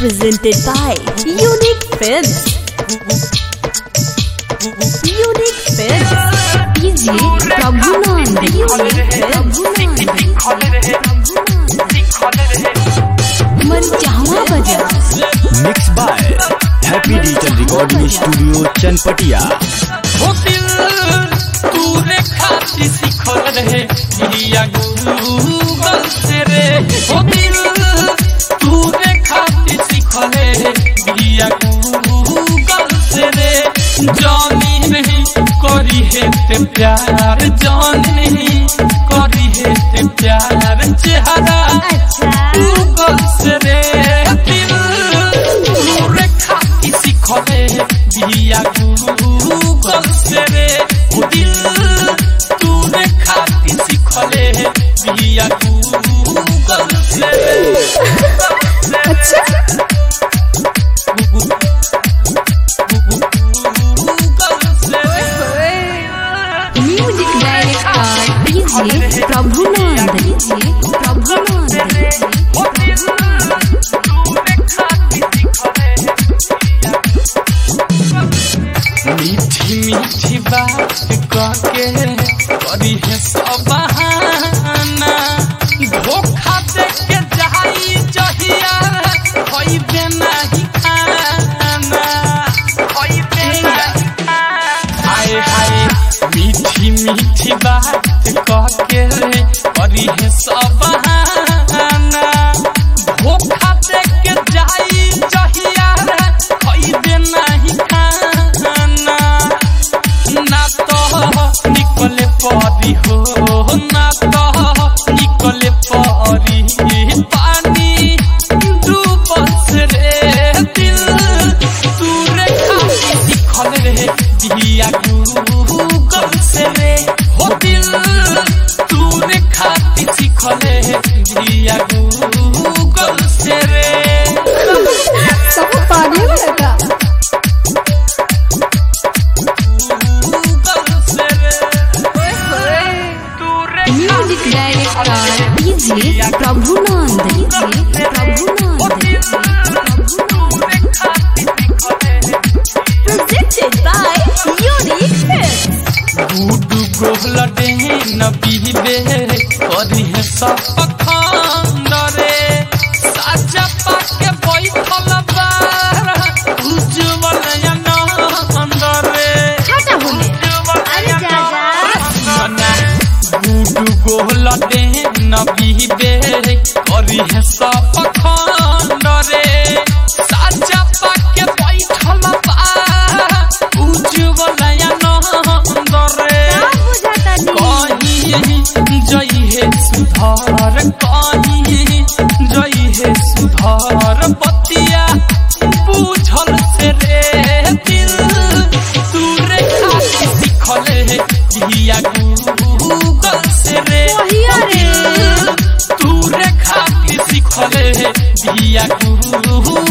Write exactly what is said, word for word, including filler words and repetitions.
presented by Unique Films. Unique Films. D J Prabhunand. Unique Films. Marjahwa Bazaar. Mixed by Happy Digital Recording Studio Chanpatia. हो दिल तूने खाती सिखल रहे या गूगल से रे हो दिल तूने खाती सिखल या गूगल से रे जानी नहीं करी है ते प्यार जानी नहीं करी है ते प्यार चेहरा गूगल से रे दिल तूने खाती सिखल या गूगल से रे दिल तूने खाती सिखले बिया गूगल से रे अच्छा गूगल से रे music director D J Prabhunand. D J Prabhunand. मीठी मीठी बात कहके करी है सब बहाना धोखा दे के जाई जहिया खइबे नहीं खाना खइबे नहीं हाय हाय मीठी मीठी बात कहके करी है सब बहाना धोखा दे के जाई जहिया खइबे नहीं खाना ना तो निकले परी हो ना तो निकले परी पानी डूबल से रे दिल तूने खाती सिखल रे बिया गूगल से रे हो दिल तूने खाती सिखल बिया गूगल से रे सब पानी में लगा music director D J Prabhunand. D J Prabhunand. Presented by Unique Films. गुडू गोहल दे न बीबे करी है सब खंडरे साजा पाके बैठल बार उज्जवल नंदरे हटा बोले अरे जा जा गुडू गोहल दे न बीबे करी है सब खंडरे साजा पाके बैठल बार उज्जवल नंदरे कहीं जई है सुधार कहीं जई है सुधार बतिया बुझल से रे दिल तूरे खाती सिखले बिया गूगल से रे दिल तूरे खाती सिखले बिया गूगल